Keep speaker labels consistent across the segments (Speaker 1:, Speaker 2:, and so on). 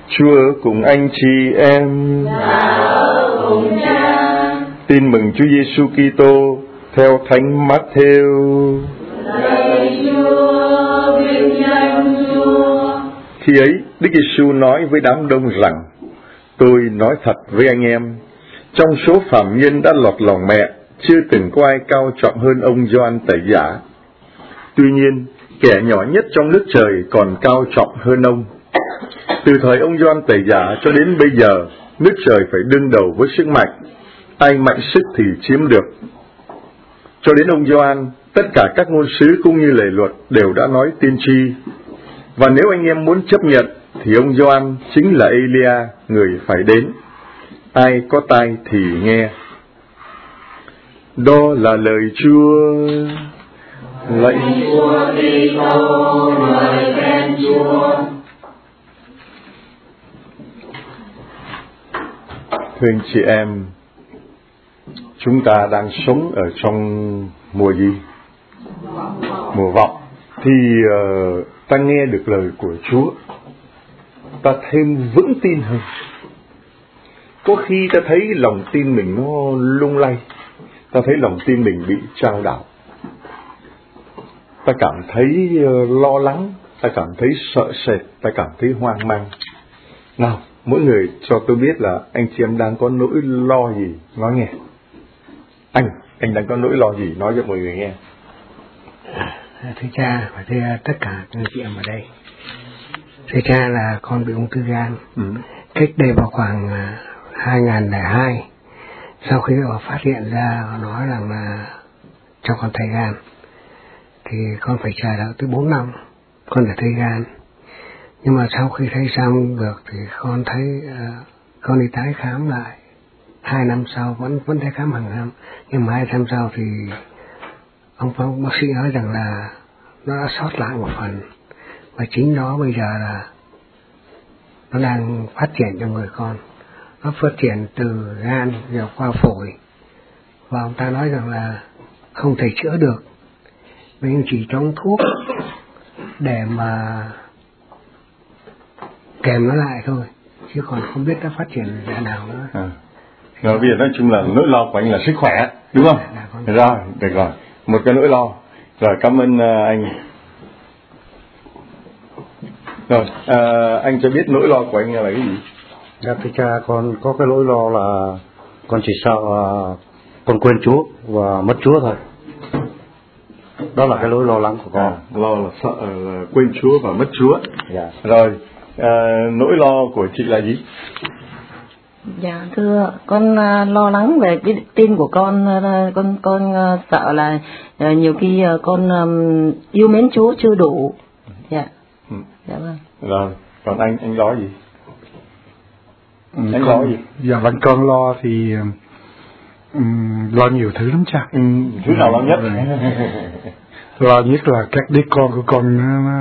Speaker 1: Chúa ở cùng anh chị em.
Speaker 2: Cùng cha.
Speaker 1: Tin mừng Chúa Giêsu Kitô theo Thánh Matthew.
Speaker 2: Lạy Chúa, vinh danh Chúa.
Speaker 1: Khi ấy, Đức Giêsu nói với đám đông rằng: Tôi nói thật với anh em, trong số phàm nhân đã lọt lòng mẹ, chưa từng có ai cao trọng hơn ông Gioan Tẩy Giả. Tuy nhiên, kẻ nhỏ nhất trong nước trời còn cao trọng hơn ông. Từ thời ông Gioan Tẩy Giả cho đến bây giờ, nước trời phải đương đầu với sức mạnh, ai mạnh sức thì chiếm được. Cho đến ông Gioan, tất cả các ngôn sứ cũng như lề luật đều đã nói tiên tri. Và nếu anh em muốn chấp nhận, thì ông Gioan chính là Elia, người phải đến. Ai có tai thì nghe. Đó là lời Chúa. Lạy
Speaker 2: Chúa Kitô, lời khen Chúa.
Speaker 1: Thưa anh chị em, chúng ta đang sống ở trong mùa gì? Mùa vọng. Thì ta nghe được lời của Chúa, ta thêm vững tin hơn. Có khi ta thấy lòng tin mình nó lung lay, ta thấy lòng tin mình bị chao đảo, ta cảm thấy lo lắng, ta cảm thấy sợ sệt, ta cảm thấy hoang mang. Nào, mỗi người cho tôi biết là anh chị em đang có nỗi lo gì, nói nghe. Anh đang có nỗi lo gì, nói cho mọi người nghe.
Speaker 3: Thưa cha và thưa tất cả anh chị em ở đây, thưa cha là con bị ung thư gan. Cách đây vào khoảng 2002, sau khi họ phát hiện ra, họ nói rằng là cho con thay gan, thì con phải chờ đợi tới 4 năm con để thay gan. Nhưng mà sau khi thay xong được thì con thấy con đi tái khám lại 2 năm sau, vẫn tái khám hàng năm, nhưng mà 2 năm sau thì ông bác sĩ nói rằng là nó đã sót lại một phần, và chính nó bây giờ là nó đang phát triển trong người con. Nó phát triển từ gan rồi qua phổi, và ông ta nói rằng là không thể chữa được, mình chỉ trong thuốc để mà kèm nó lại thôi, chứ còn không biết nó phát triển ra nào nữa.
Speaker 1: Rồi bây giờ nói chung là nỗi lo của anh là sức khỏe, đúng không? Rồi, được rồi. Một cái nỗi lo. Rồi, cảm ơn anh. Rồi, anh cho biết nỗi lo của anh là cái gì?
Speaker 4: Dạ thưa cha, con có cái nỗi lo là con chỉ sợ con quên Chúa và mất Chúa thôi. Đó là cái nỗi lo lắng của con.
Speaker 1: Lo là sợ là quên Chúa và mất Chúa.
Speaker 4: Dạ.
Speaker 1: Rồi, nỗi lo của chị là gì?
Speaker 5: Dạ thưa, con lo lắng về cái tin của con sợ là nhiều khi con yêu mến Chúa chưa đủ. Dạ. Dạ vâng.
Speaker 1: Rồi, còn anh lo gì? Anh lo gì?
Speaker 6: Dạ vâng, con lo thì lo nhiều thứ lắm cha.
Speaker 1: Thứ nào lo nhất?
Speaker 6: Lo nhất là các đứa con của con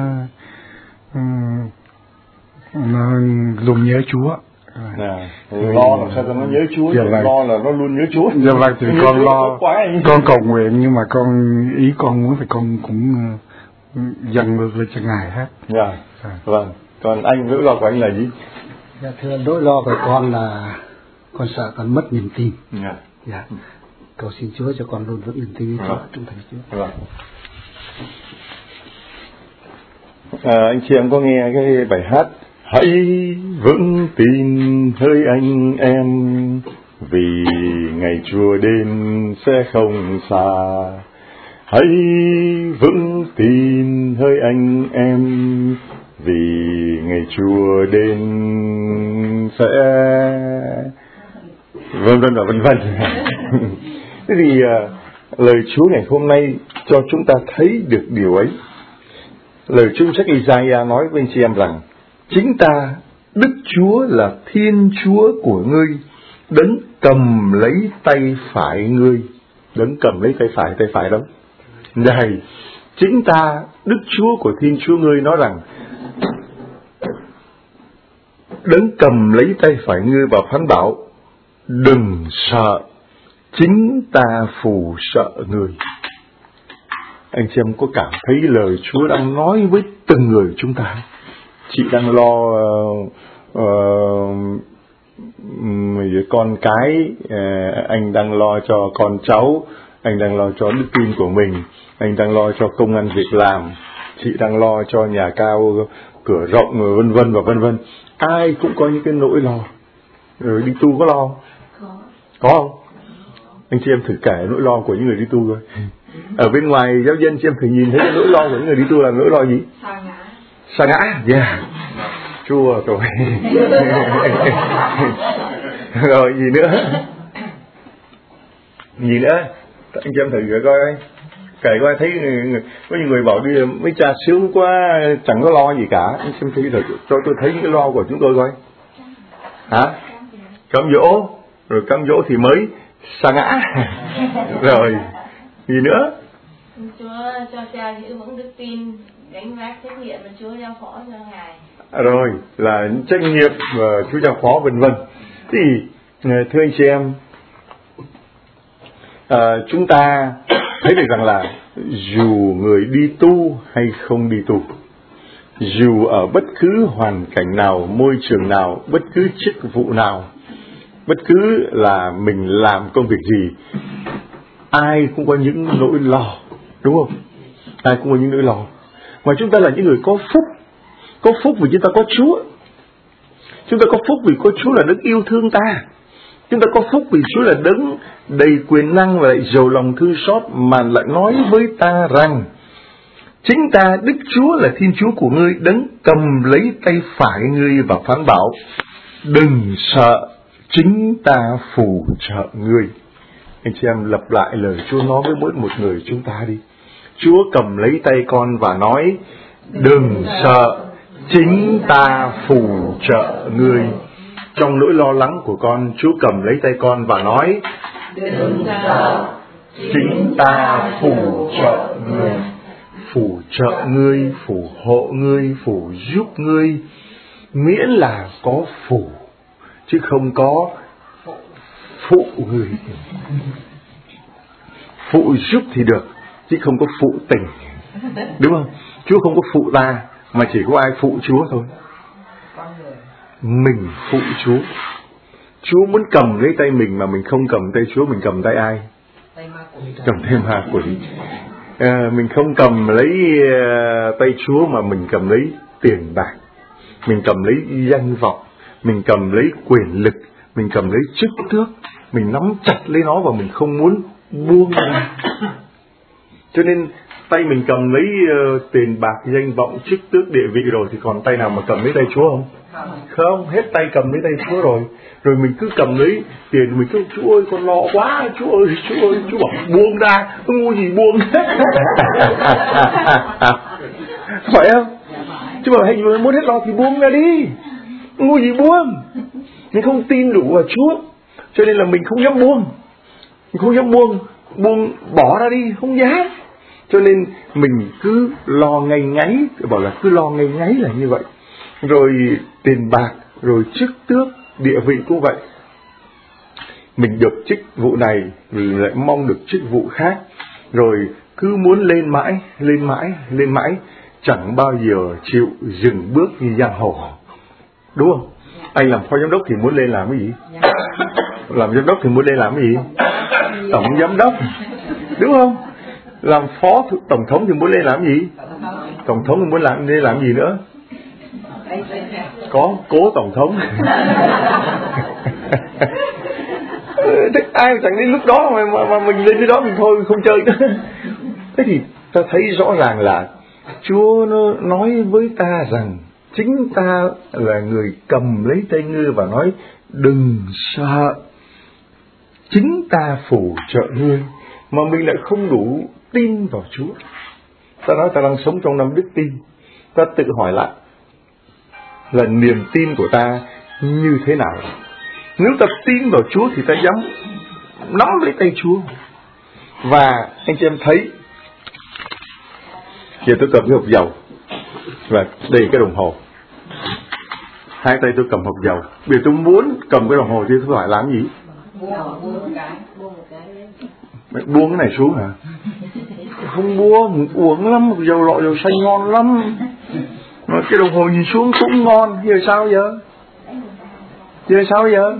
Speaker 6: nó luôn nhớ Chúa.
Speaker 1: Lo làm sao cho nó nhớ Chúa?
Speaker 6: Dạ vâng.
Speaker 1: Lo là nó luôn nhớ Chúa.
Speaker 6: Dạ vâng, thì con lo, con cầu nguyện, nhưng mà ý con muốn thì con cũng dâng ngược lên cho Ngài hết.
Speaker 1: Dạ. Vâng. Còn anh, nỗi lo của anh là gì?
Speaker 3: Dạ thưa, nỗi lo của con là con sợ con mất niềm tin. Dạ. Cầu xin Chúa cho con luôn vững niềm tin với Chúa, trung thành với Chúa.
Speaker 1: Vâng. Anh chị em có nghe cái bài hát Hãy vững tin hỡi anh em, vì ngày Chúa đến sẽ không xa. Hãy vững tin hỡi anh em, vì ngày Chúa đến sẽ vân vân. Thế thì lời Chúa ngày hôm nay cho chúng ta thấy được điều ấy. Lời Chúa sách Isaiah nói với anh chị em rằng: chính ta, Đức Chúa là Thiên Chúa của ngươi, đấng cầm lấy tay phải ngươi. Đấng cầm lấy tay phải đâu? Này, chính ta, Đức Chúa của Thiên Chúa ngươi nói rằng: đấng cầm lấy tay phải ngươi và phán bảo: đừng sợ, chính ta phù sợ ngươi. Anh chị em có cảm thấy lời Chúa đang nói với từng người chúng ta? Chị đang lo con cái, anh đang lo cho con cháu, anh đang lo cho đức tin của mình, anh đang lo cho công ăn việc làm, chị đang lo cho nhà cao cửa rộng, vân vân và vân vân. Ai cũng có những cái nỗi lo. Rồi đi tu có lo? Có không? Anh chị em thử kể nỗi lo của những người đi tu thôi. Ở bên ngoài giáo dân chị em thử nhìn thấy cái nỗi lo của những người đi tu là nỗi lo gì? Sa ngã. Yeah. Chua rồi. Rồi gì nữa? Gì nữa? Anh chị em thử coi anh. Kể coi thấy có những người bảo đi mấy cha sướng quá, chẳng có lo gì cả. Anh xem thấy rồi cho tôi thấy những cái lo của chúng tôi coi. Hả? Cám dỗ, rồi cám dỗ thì mới sa ngã. Rồi gì nữa?
Speaker 2: Chúa cho cha giữ vững đức tin, gánh vác trách nhiệm mà Chúa giao phó cho ngài.
Speaker 1: Rồi là trách nhiệm và Chúa giao phó vân vân. Thì thưa anh chị em, chúng ta thấy được rằng là dù người đi tu hay không đi tu, dù ở bất cứ hoàn cảnh nào, môi trường nào, bất cứ chức vụ nào, bất cứ là mình làm công việc gì, ai cũng có những nỗi lo, đúng không? Ai cũng có những nỗi lo. Mà chúng ta là những người có phúc vì chúng ta có Chúa. Chúng ta có phúc vì có Chúa là đấng yêu thương ta. Chúng ta có phúc vì Chúa là đấng đầy quyền năng và lại giàu lòng thương xót, mà lại nói với ta rằng chính ta Đức Chúa là Thiên Chúa của ngươi, đấng cầm lấy tay phải ngươi và phán bảo đừng sợ, chính ta phù trợ ngươi. Anh chị em lặp lại lời Chúa nói với mỗi một người chúng ta đi. Chúa cầm lấy tay con và nói đừng sợ, chính ta phù trợ ngươi. Trong nỗi lo lắng của con, Chúa cầm lấy tay con và nói
Speaker 2: đừng sợ,
Speaker 1: chính ta phù trợ ngươi. Phù trợ ngươi, phù hộ ngươi, phù giúp ngươi, miễn là có phù chứ không có phụ ngươi. Phụ giúp thì được chứ không có phụ tình, đúng không? Chúa không có phụ ta, mà chỉ có ai phụ Chúa thôi? Mình phụ Chúa. Chúa muốn cầm lấy tay mình mà mình không cầm tay Chúa, mình cầm tay ai? Cầm tay ma quỷ. Mình không cầm lấy tay Chúa mà mình cầm lấy tiền bạc, mình cầm lấy danh vọng, mình cầm lấy quyền lực, mình cầm lấy chức tước, mình nắm chặt lấy nó và mình không muốn buông ra. Cho nên tay mình cầm lấy tiền bạc, danh vọng, chức tước, địa vị rồi thì còn tay nào mà cầm lấy tay Chúa không? Không, hết tay cầm lấy tay Chúa rồi. Rồi mình cứ cầm lấy tiền, mình cứ Chúa ơi con lo quá, Chúa ơi, Chúa bảo buông ra, ngu gì buông. Phải không? Chúa bảo hay muốn hết lo thì buông ra đi, ngu gì buông. Mình không tin đủ vào Chúa, cho nên là mình không dám buông. Mình không dám buông bỏ ra đi, không dám. Cho nên mình cứ lo ngay ngáy, bảo là cứ lo ngay ngáy là như vậy. Rồi tiền bạc, rồi chức tước, địa vị cũng vậy. Mình được chức vụ này, mình lại mong được chức vụ khác. Rồi cứ muốn lên mãi, chẳng bao giờ chịu dừng bước như giang hồ. Đúng không? Anh làm phó giám đốc thì muốn lên làm cái gì? Làm giám đốc thì muốn lên làm cái gì? Tổng giám đốc, đúng không? Làm phó tổng thống thì muốn lên làm gì? Tổng thống thì muốn lên làm gì nữa? Có cố tổng thống. Thích ai chẳng đến lúc đó mà mình lên cái đó mình thôi không chơi nữa. Thế thì ta thấy rõ ràng là Chúa nó nói với ta rằng chính ta là người cầm lấy tay ngươi và nói đừng sợ, chính ta phù trợ ngươi. Mà mình lại không đủ tin vào Chúa. Ta nói ta đang sống trong năm đức tin. Ta tự hỏi lại là niềm tin của ta như thế nào? Nếu ta tin vào Chúa thì ta dám nắm lấy tay Chúa. Và anh chị em thấy, giờ tôi cầm cái hộp dầu và đây cái đồng hồ, hai tay tôi cầm hộp dầu. Bây giờ tôi muốn cầm cái đồng hồ thì tôi phải làm gì? Buông cái này xuống hả? Không buông, uống lắm, dầu lọ dầu xanh ngon lắm. Mà cái đồng hồ nhìn xuống cũng ngon, giờ sao giờ? Giờ sao bây giờ?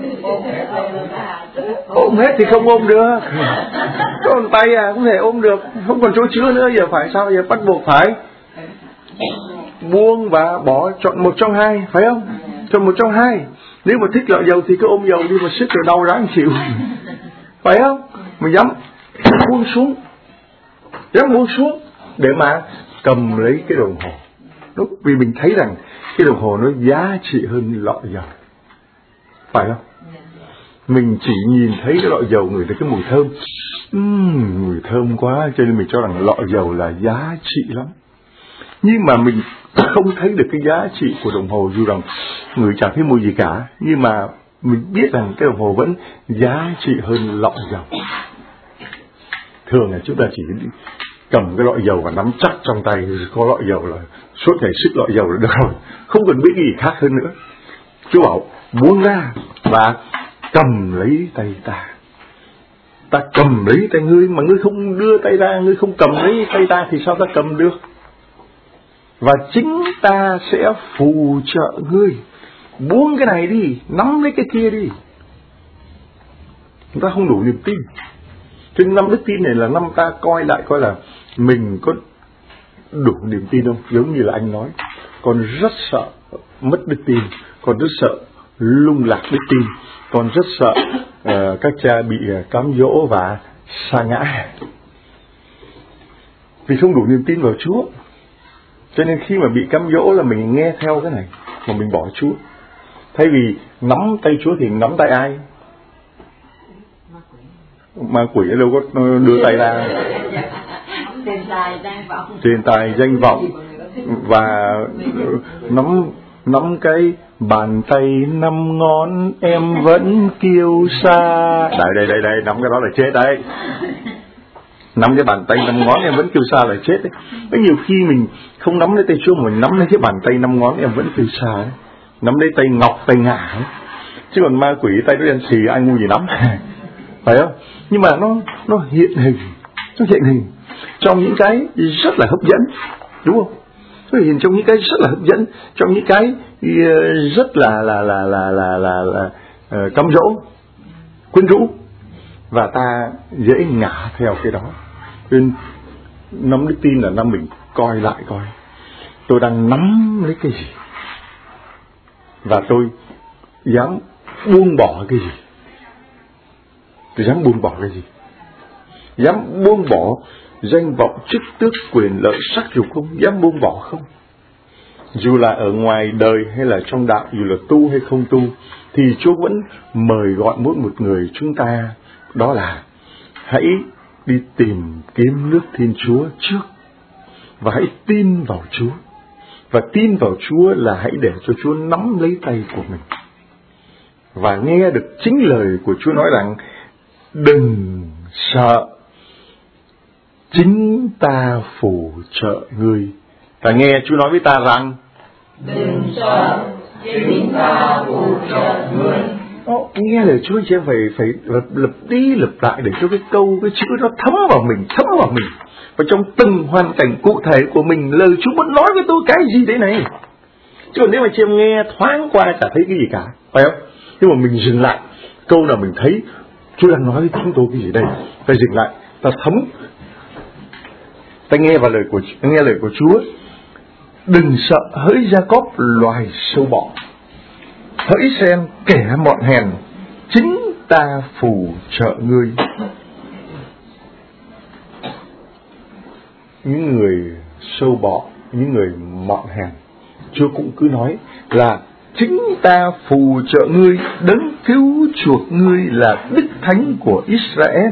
Speaker 1: Ôm hết thì không ôm được. Còn tay không thể ôm được, không còn chỗ chứa nữa, giờ phải sao? Giờ bắt buộc phải buông và bỏ, chọn một trong hai, phải không? Chọn một trong hai. Nếu mà thích lọ dầu thì cứ ôm dầu đi, mà sức rồi đau ráng chịu, phải không? Mình dám buông xuống, để mà cầm lấy cái đồng hồ. Đúng, vì mình thấy rằng cái đồng hồ nó giá trị hơn lọ dầu, phải không? Mình chỉ nhìn thấy cái lọ dầu, người thấy cái mùi thơm, mùi thơm quá, cho nên mình cho rằng lọ dầu là giá trị lắm. Nhưng mà mình không thấy được cái giá trị của đồng hồ, dù rằng người chẳng thấy mùi gì cả, nhưng mà mình biết rằng cái đồng hồ vẫn giá trị hơn lọ dầu. Thường là chúng ta chỉ cầm cái lọ dầu và nắm chắc trong tay, có lọ dầu là suốt ngày xức lọ dầu là được rồi, không cần biết gì khác hơn nữa. Chúa bảo buông ra và cầm lấy tay ta. Ta cầm lấy tay ngươi, mà ngươi không đưa tay ra, ngươi không cầm lấy tay ta thì sao ta cầm được? Và chính ta sẽ phù trợ ngươi. Buông cái này đi, nắm lấy cái kia đi. Chúng ta không đủ niềm tin. Cho nên năm đức tin này là năm ta coi lại coi là mình có đủ niềm tin không. Giống như là anh nói, con rất sợ mất đức tin, con rất sợ lung lạc đức tin, con rất sợ các cha bị cám dỗ và sa ngã, vì không đủ niềm tin vào Chúa. Cho nên khi mà bị cám dỗ là mình nghe theo cái này mà mình bỏ Chúa. Thay vì nắm tay Chúa thì nắm tay ai? Ma quỷ đâu có đưa tay ra. Tiền tài danh vọng. Và nắm cái bàn tay 5 ngón em vẫn kiêu sa. Đây, nắm cái đó là chết đấy. Nắm cái bàn tay 5 ngón em vẫn kiêu sa là chết đấy. Có nhiều khi mình không nắm lấy tay Chúa, mình nắm lấy cái bàn tay 5 ngón em vẫn kiêu sa đấy. Nắm lấy tay ngọc, tay ngà ấy. Chứ còn ma quỷ tay nó đen xì, ai ngu gì nắm. Phải không? Nhưng mà nó hiện hình trong những cái rất là hấp dẫn, đúng không? Nó hiện trong những cái rất là hấp dẫn, trong những cái rất là cám dỗ, quyến rũ, và ta dễ ngã theo cái đó. Nên nắm đức tin là năm mình coi lại coi tôi đang nắm lấy cái gì, và tôi dám buông bỏ cái gì. Tôi dám buông bỏ cái gì? Dám buông bỏ danh vọng, chức tước, quyền lợi, sắc dục không? Dám buông bỏ không? Dù là ở ngoài đời hay là trong đạo, dù là tu hay không tu, thì Chúa vẫn mời gọi mỗi một người chúng ta, đó là hãy đi tìm kiếm nước Thiên Chúa trước, và hãy tin vào Chúa. Và tin vào Chúa là hãy để cho Chúa nắm lấy tay của mình, và nghe được chính lời của Chúa nói rằng đừng sợ, chính ta phù trợ ngươi. Ta nghe Chúa nói với ta rằng
Speaker 2: đừng sợ, chính ta phù trợ ngươi.
Speaker 1: Nghe lời Chúa chị em phải lặp đi lặp lại để cho cái chữ nó thấm vào mình. Và trong từng hoàn cảnh cụ thể của mình, lời Chúa muốn nói với tôi cái gì đấy này. Chứ còn nếu mà chị em nghe thoáng qua chả thấy cái gì cả, phải không? Nhưng mà mình dừng lại, câu nào mình thấy Chúa đang nói với chúng tôi cái gì đây, ta dừng lại, ta thấm, ta nghe lời của Chúa. Đừng sợ hỡi Gia-cốp loài sâu bọ, hỡi xem kẻ mọn hèn, chính ta phù trợ ngươi. Những người sâu bọ, những người mọn hèn, Chúa cũng cứ nói là chính ta phù trợ ngươi, đấng cứu chuộc ngươi là Đức Thánh của Israel.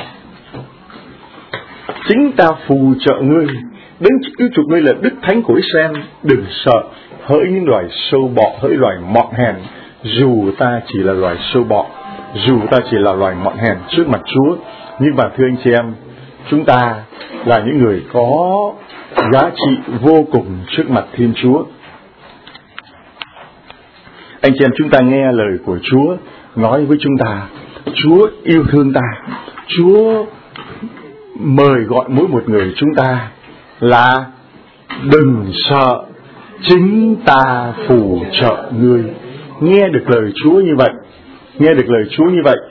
Speaker 1: Chính ta phù trợ ngươi, đấng cứu chuộc ngươi là Đức Thánh của Israel. Đừng sợ hỡi những loài sâu bọ, hỡi loài mọn hèn. Dù ta chỉ là loài sâu bọ, dù ta chỉ là loài mọn hèn trước mặt Chúa, nhưng mà thưa anh chị em, chúng ta là những người có giá trị vô cùng trước mặt Thiên Chúa. Anh chị em, chúng ta nghe lời của Chúa nói với chúng ta. Chúa yêu thương ta. Chúa mời gọi mỗi một người chúng ta là đừng sợ, chính ta phù trợ ngươi. nghe được lời Chúa như vậy, nghe được lời Chúa như vậy,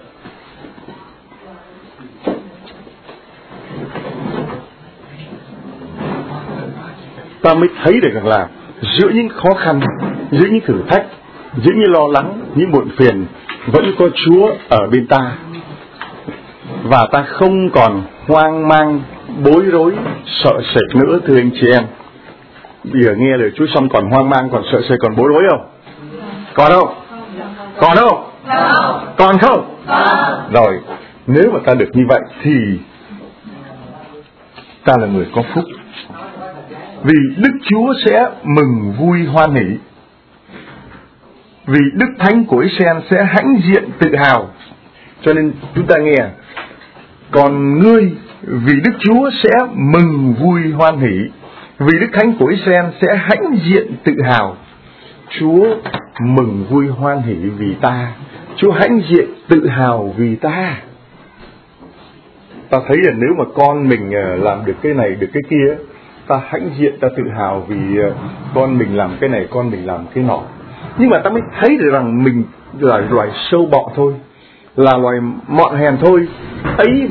Speaker 1: ta mới thấy được rằng là giữa những khó khăn, giữa những thử thách, giữa những lo lắng, những muộn phiền, vẫn có Chúa ở bên ta. Và ta không còn hoang mang, bối rối, sợ sệt nữa, thưa anh chị em. Bây giờ nghe lời Chúa xong còn hoang mang, còn sợ sệt, còn bối rối không? Còn không? Còn không? Còn không? Rồi, nếu mà ta được như vậy thì ta là người có phúc. Vì Đức Chúa sẽ mừng vui hoan hỷ. Vì Đức Thánh của Israel sẽ hãnh diện tự hào. Cho nên chúng ta nghe, còn ngươi vì Đức Chúa sẽ mừng vui hoan hỷ, vì Đức Thánh của Israel sẽ hãnh diện tự hào. Chúa mừng vui hoan hỷ vì ta, Chúa hãnh diện tự hào vì ta. Ta thấy là nếu mà con mình làm được cái này, được cái kia, ta hãnh diện, ta tự hào vì con mình làm cái này, con mình làm cái nọ. Nhưng mà ta mới thấy được rằng mình là loài sâu bọ thôi, là loài mọn hèn thôi. Ấy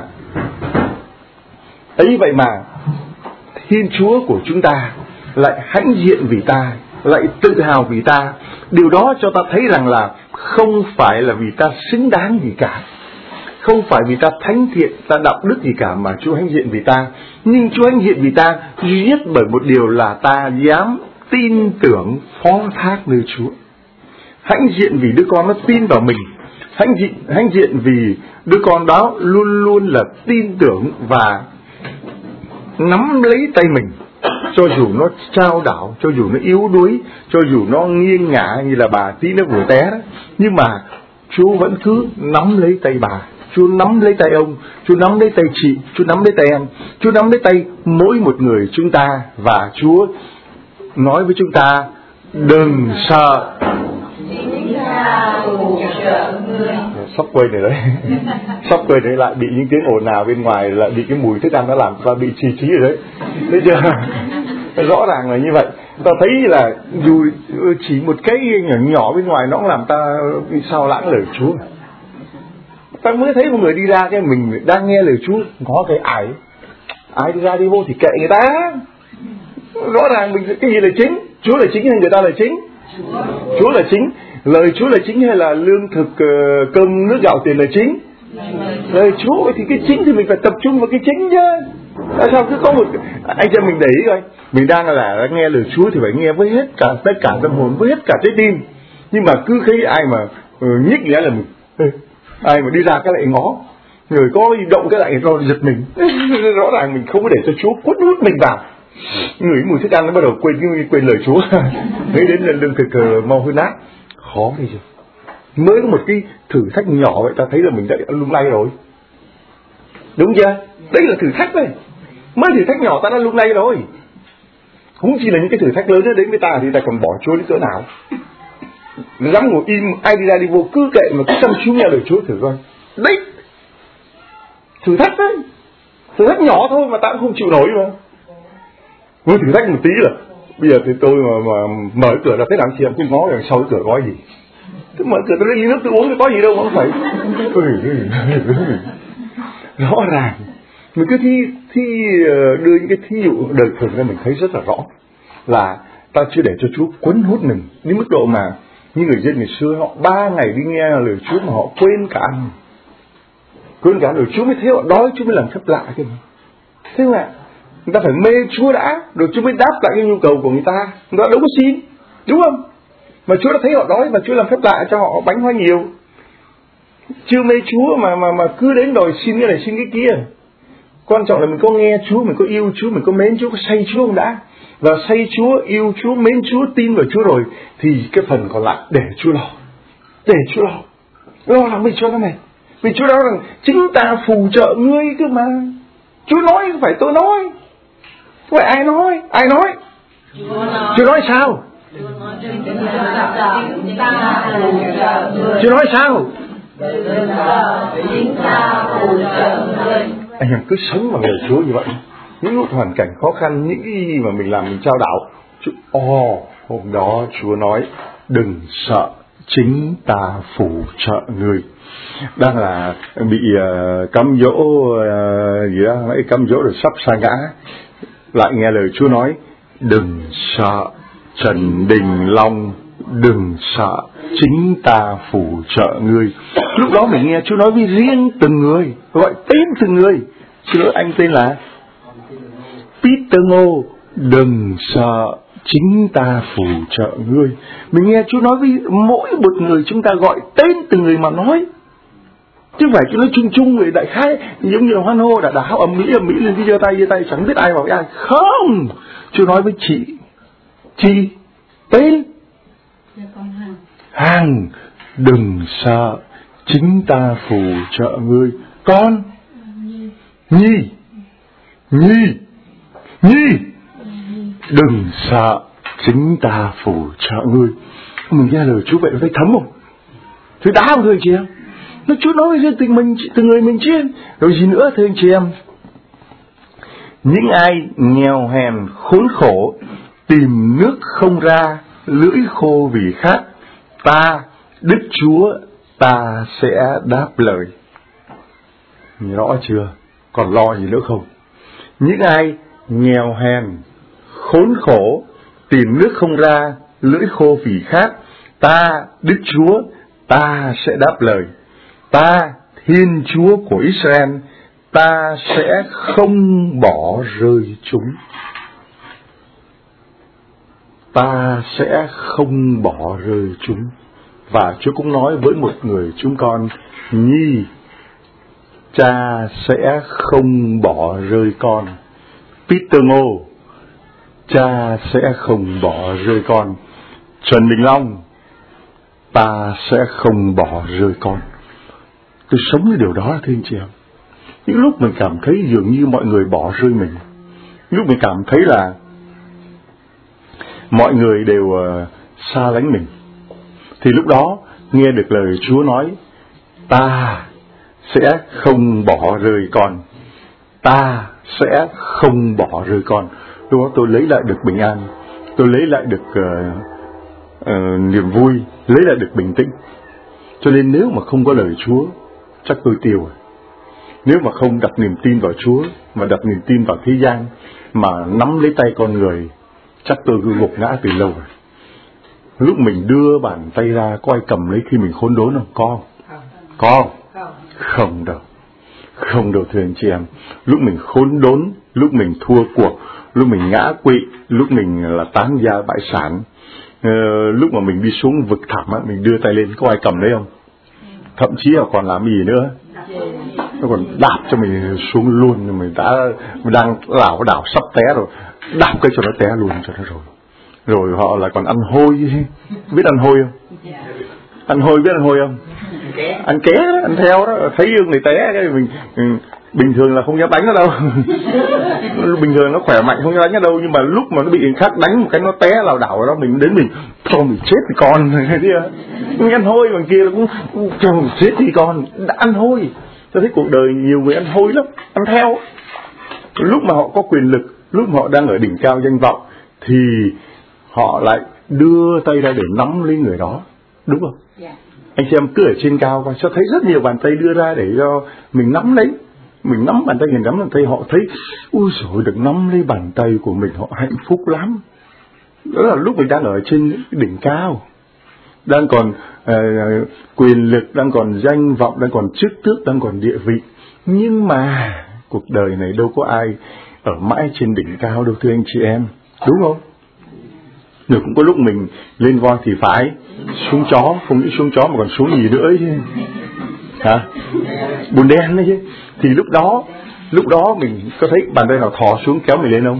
Speaker 1: vậy mà Thiên Chúa của chúng ta lại hãnh diện vì ta, lại tự hào vì ta. Điều đó cho ta thấy rằng là không phải là vì ta xứng đáng gì cả, không phải vì ta thánh thiện, ta đạo đức gì cả mà Chúa hãnh diện vì ta. Nhưng Chúa hãnh diện vì ta duy nhất bởi một điều là ta dám tin tưởng phó thác nơi Chúa. Hãnh diện vì đứa con nó tin vào mình, hãnh diện vì đứa con đó luôn luôn là tin tưởng và nắm lấy tay mình, cho dù nó chao đảo, cho dù nó yếu đuối, cho dù nó nghiêng ngả như là bà tí nó vừa té đó, nhưng mà Chúa vẫn cứ nắm lấy tay bà, Chúa nắm lấy tay ông, Chúa nắm lấy tay chị, Chúa nắm lấy tay em, Chúa nắm lấy tay mỗi một người chúng ta. Và Chúa nói với chúng ta, đừng sợ. Sắp quên rồi đấy. Sắp quên đấy, lại bị những tiếng ồn nào bên ngoài, lại bị cái mùi thức ăn nó làm ta bị trì trí rồi đấy. Thấy chưa? Rõ ràng là như vậy. Ta thấy là dù chỉ một cái nhỏ bên ngoài nó cũng làm ta bị sao lãng lời Chúa. Ta mới thấy một người đi ra, cái mình đang nghe lời Chúa, có cái ai đi ra đi vô thì kệ người ta. Rõ ràng mình cái gì là chính? Chúa là chính hay người ta là chính? Chúa là chính. Lời Chúa là chính hay là lương thực, cơm nước gạo tiền là chính? Lời Chúa thì cái chính thì mình phải tập trung vào cái chính chứ. Tại sao cứ có một anh cho mình để ý coi, mình đang là nghe lời Chúa thì phải nghe với hết cả tất cả tâm hồn, với hết cả trái tim. Nhưng mà cứ thấy ai mà nhích nghĩa là mình, ai mà đi ra cái lại ngó, người có động cái lại rồi giật mình. Rõ ràng mình không có để cho Chúa cuốn hút mình vào. Người mùi thức ăn nó bắt đầu quên lời Chúa. Thấy đến lương thực mau hơn nát. Khó hay chưa? Mới có một cái thử thách nhỏ vậy ta thấy là mình đã lung lay rồi. Đúng chưa? Đấy là thử thách đấy. Mới thử thách nhỏ ta đã lung lay rồi. Không chỉ là những cái thử thách lớn đến với ta thì ta còn bỏ Chúa đến chỗ nào. Dám ngồi im, ai đi ra đi vô cứ kệ mà cứ chăm chú nghe lời Chúa thử coi. Đấy, thử thách đấy. Thử thách nhỏ thôi mà ta cũng không chịu nổi mà. Mới thử thách một tí là bây giờ thì tôi mà mở cửa ra thế nào chị em cứ ngó đằng sau cái cửa có gì. Tôi mở cửa tôi lấy ly nước tôi uống thì có gì đâu mà không phải. Rõ ràng mình cứ đưa những cái thí dụ đời thường ra mình thấy rất là rõ là ta chưa để cho Chúa cuốn hút mình đến mức độ mà như người dân ngày xưa họ 3 ngày đi nghe lời Chúa mà họ quên cả ăn, quên cả lời Chúa mới thấy họ đói, Chúa mới làm phép lạ cái này. Thế không ạ? Người ta phải mê Chúa đã, rồi Chúa mới đáp lại cái nhu cầu của người ta. Người ta đâu có xin, đúng không? Mà Chúa đã thấy họ đói và Chúa làm phép lạ cho họ bánh hoa nhiều. Chưa mê Chúa mà cứ đến đòi xin cái này xin cái kia. Quan trọng là mình có nghe Chúa, mình có yêu Chúa, mình có mến Chúa, có say Chúa không đã. Và say Chúa, yêu Chúa, mến Chúa, tin vào Chúa rồi thì cái phần còn lại để Chúa lo. Để Chúa lo. Lo làm gì cho cái này? Vì Chúa nói rằng chính ta phù trợ ngươi cơ mà. Chúa nói không phải tôi nói. Không phải ai nói? Ai nói? Chúa nói sao? Chúa nói sao? Anh em cứ sống bằng lời Chúa như vậy. Những lúc hoàn cảnh khó khăn, những cái gì mà mình làm mình trao đảo, hôm đó Chúa nói đừng sợ, chính ta phù trợ ngươi. Đang là bị cám dỗ gì đó, cám dỗ rồi sắp sa ngã, lại nghe lời Chúa nói đừng sợ Trần Đình Long, đừng sợ, chính ta phù trợ ngươi. Lúc đó mình nghe Chúa nói với riêng từng người, gọi tên từng người. Xin lỗi, anh tên là Peter Ngô, đừng sợ, chính ta phù trợ ngươi. Mình nghe Chúa nói với mỗi một người chúng ta gọi tên từng người mà nói, chứ không phải Chúa nói chung chung người đại khái giống như là hoan hô đã hao ầm ĩ lên đi giơ tay chẳng biết ai vào ai. Không, Chúa nói với chị tên Hằng, đừng sợ, chính ta phù trợ ngươi. Con Nhi, đừng sợ, chính ta phù trợ ngươi. Mình nghe lời Chúa vậy thấy thấm không? Thấy đã không thưa anh chị em? Nó Chúa nói với từng người mình chiên. Rồi gì nữa thưa anh chị em? Những ai nghèo hèn khốn khổ, tìm nước không ra, lưỡi khô vì khát, ta Đức Chúa ta sẽ đáp lời. Rõ chưa? Còn lo gì nữa không? Những ai nghèo hèn khốn khổ, tìm nước không ra, lưỡi khô vì khát, ta Đức Chúa ta sẽ đáp lời. Ta Thiên Chúa của Israel, ta sẽ không bỏ rơi chúng. Ta sẽ không bỏ rơi chúng. Và Chúa cũng nói với một người chúng con, Nhi, cha sẽ không bỏ rơi con. Peter Ngô, cha sẽ không bỏ rơi con. Trần Đình Long, ta sẽ không bỏ rơi con. Tôi sống với điều đó thưa anh chị em. Những lúc mình cảm thấy dường như mọi người bỏ rơi mình, lúc mình cảm thấy là mọi người đều xa lánh mình, thì lúc đó nghe được lời Chúa nói, ta sẽ không bỏ rơi con, ta sẽ không bỏ rơi con. Lúc đó tôi lấy lại được bình an, tôi lấy lại được niềm vui, lấy lại được bình tĩnh. Cho nên nếu mà không có lời Chúa, chắc tôi tiêu rồi. Nếu mà không đặt niềm tin vào Chúa, mà đặt niềm tin vào thế gian, mà nắm lấy tay con người, chắc tôi cứ gục ngã từ lâu rồi. Lúc mình đưa bàn tay ra, có ai cầm lấy khi mình khốn đốn không? Có. Không đâu. Không đâu thưa anh chị em. Lúc mình khốn đốn, lúc mình thua cuộc, lúc mình ngã quỵ, lúc mình là tán gia bại sản, lúc mà mình đi xuống vực thẳm, mình đưa tay lên, có ai cầm lấy không? Thậm chí là còn làm gì nữa, nó còn đạp cho mình xuống luôn. Mình đang lảo đảo sắp té rồi, đạp cái cho nó té luôn cho nó rồi họ lại còn ăn hôi. Biết ăn hôi không? Ăn hôi biết ăn hôi không? Ăn ké đó, ăn theo đó, thấy người té cái mình bình thường là không dám đánh nó đâu. Bình thường nó khỏe mạnh không dám đánh nó đâu, nhưng mà lúc mà nó bị người khác đánh một cái nó té lảo đảo đó, mình đến mình chết thì con mình ăn hôi, bằng kia cũng chết thì con đã ăn hôi. Tôi thấy cuộc đời nhiều người ăn hôi lắm, ăn theo. Lúc mà họ có quyền lực, lúc mà họ đang ở đỉnh cao danh vọng, thì họ lại đưa tay ra để nắm lấy người đó, đúng không? Yeah. Anh xem cứ ở trên cao và cho thấy rất nhiều bàn tay đưa ra để cho mình nắm lấy. Mình nắm bàn tay, mình nắm bàn tay, họ thấy ui dồi, được nắm lấy bàn tay của mình, họ hạnh phúc lắm. Đó là lúc mình đang ở trên đỉnh cao, đang còn quyền lực, đang còn danh vọng, đang còn chức tước, đang còn địa vị. Nhưng mà cuộc đời này đâu có ai ở mãi trên đỉnh cao đâu thưa anh chị em, đúng không? Rồi cũng có lúc mình lên voi thì phải, xuống chó, không những xuống chó mà còn xuống gì nữa chứ. Hả? Bùn đen đấy chứ. Thì lúc đó mình có thấy bàn tay nào thò xuống kéo mình lên không?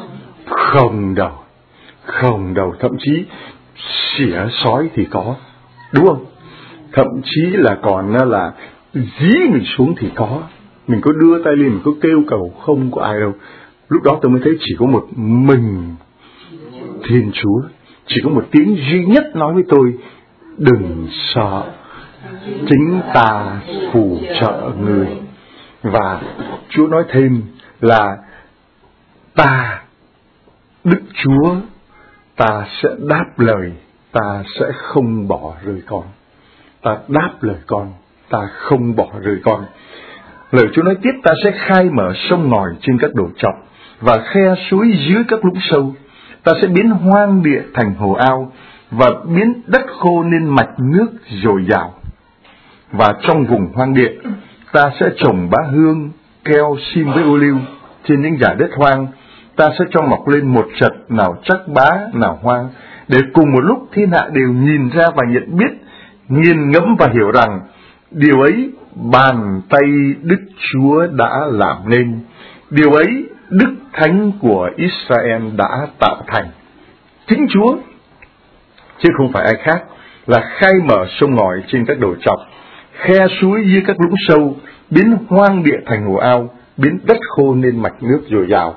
Speaker 1: Không đâu, thậm chí xỉa sói thì có, đúng không? Thậm chí là còn là dí mình xuống thì có. Mình có đưa tay lên, mình có kêu cầu, không có ai đâu. Lúc đó tôi mới thấy chỉ có một mình Thiên Chúa, chỉ có một tiếng duy nhất nói với tôi, đừng sợ, chính ta phù trợ người. Và Chúa nói thêm là ta, Đức Chúa, ta sẽ đáp lời ta sẽ không bỏ rơi con. Ta đáp lời con, ta không bỏ rơi con. Lời Chúa nói tiếp, ta sẽ khai mở sông ngòi trên các đồi chọc và khe suối dưới các lũng sâu. Ta sẽ biến hoang địa thành hồ ao và biến đất khô nên mạch nước dồi dào. Và trong vùng hoang địa, ta sẽ trồng bá hương, keo, sim với ô liu trên những dải đất hoang. Ta sẽ cho mọc lên một chật, nào chắc bá, nào hoang, để cùng một lúc thiên hạ đều nhìn ra và nhận biết, nghiền ngẫm và hiểu rằng điều ấy bàn tay Đức Chúa đã làm nên. Điều ấy Đức Thánh của Israel đã tạo thành. Chính Chúa, chứ không phải ai khác, là khai mở sông ngòi trên các đồi chọc, khe suối dưới các lũng sâu, biến hoang địa thành hồ ao, biến đất khô nên mạch nước dồi dào.